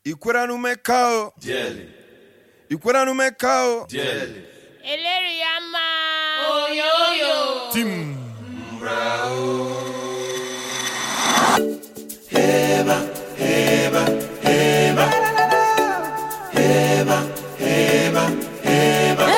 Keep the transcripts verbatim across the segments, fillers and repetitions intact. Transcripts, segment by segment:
Ikwera no mekao. Diele. Ikwera no mekao. Diele. Eleriama. Oh yo yo. Tim. Bravo. Heba, heba, heba. Heba, heba, heba.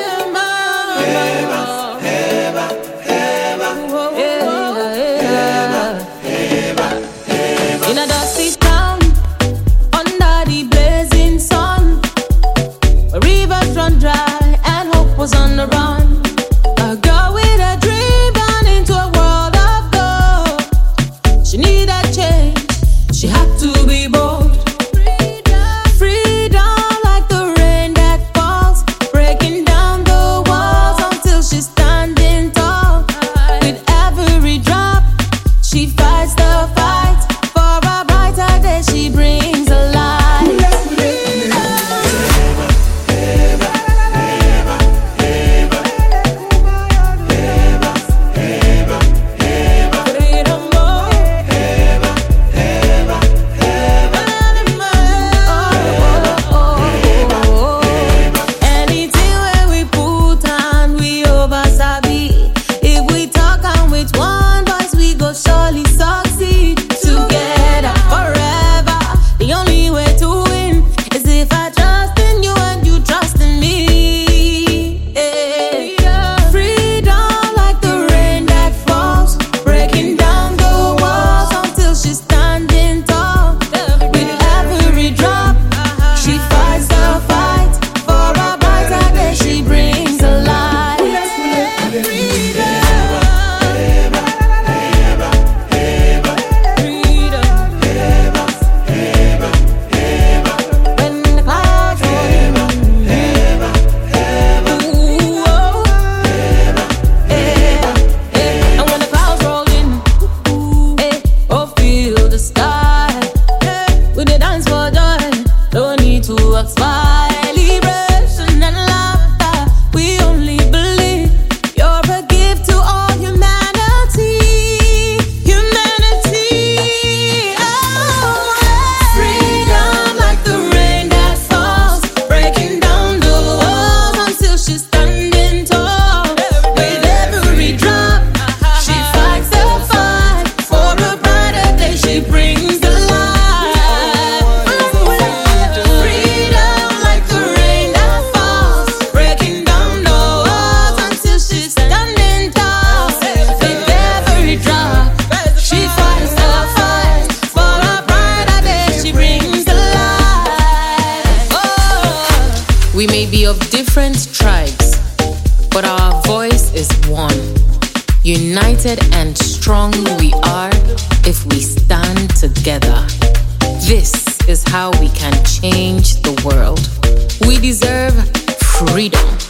In a dusty town, under the blazing sun, where rivers run dry and hope was on the run. A girl with a dream born into a world of gold. She needed change, she had to be bold. Freedom like the rain that falls, breaking down the walls until she's standing tall. With every drop, she fights the fight. For a brighter day, she brings a light. Anything where we put on, we over sabi. If we talk and with one voice, we go surely succeed. Together forever. The only way to win is if I trust in you and you trust in me. Yeah. Freedom like the rain that falls, breaking down the walls until she's standing tall. With every drop, she fights the fight. For a brighter day, she brings a light. When the clouds roll in, ooh, oh. And when the clouds roll in, eh, oh, feel the sky. We dey dance for joy, no need to aspire. Liberation and laughter, we only believe. You're a gift to all humanity. Humanity. Oh, freedom like the rain that falls, breaking down the walls until she's standing tall. With every drop, she fights the fight. For a brighter day, she brings the light. Freedom like the rain that falls, breaking down the walls until she's standing tall. With every drop, she fights the fight. For a brighter day, she brings the light. Oh. We may be of different tribes, but our voice is one. United and strong we are if we stand together. This is how we can change the world. We deserve freedom.